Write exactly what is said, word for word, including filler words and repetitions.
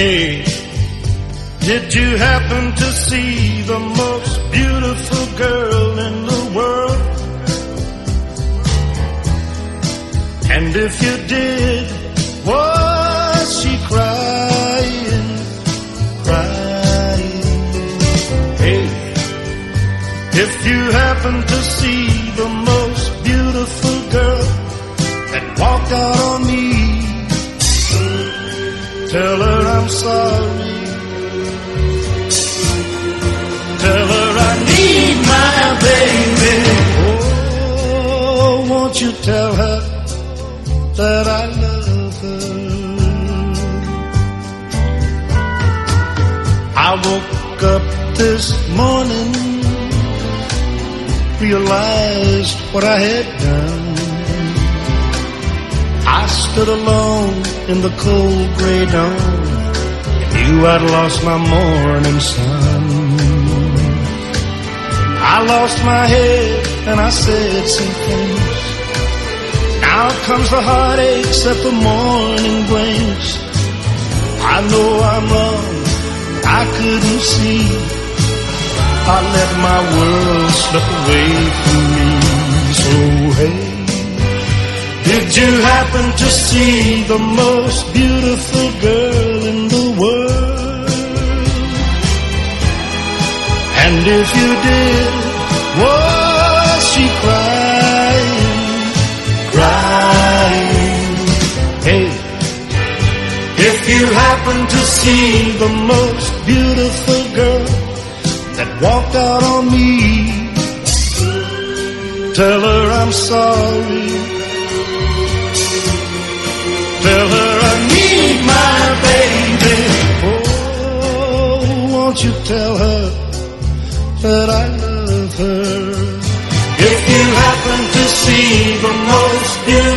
Hey, did you happen to see the most beautiful girl in the world? And if you did, was she crying, crying? Hey, if you happen to see the most beautiful girl that walked out on me, tell her I'm sorry. Tell her I need my baby. Oh, won't you tell her that I love her? I woke up this morning, realized what I had done. I stood alone in the cold gray dawn, and knew I'd lost my morning sun. I lost my head and I said some things. Now comes the heartaches that the morning brings. I know I'm wrong, I couldn't see. I let my world slip away from me. So hey, did you happen to see the most beautiful girl in the world? And if you did, was she crying, crying? Hey, if you happen to see the most beautiful girl that walked out on me, tell her I'm sorry. Tell her I need my baby. Oh, won't you tell her that I love her? If you happen to see the most beautiful